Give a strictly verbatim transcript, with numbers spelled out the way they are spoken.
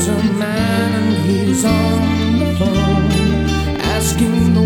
There's a man and he's on the phone asking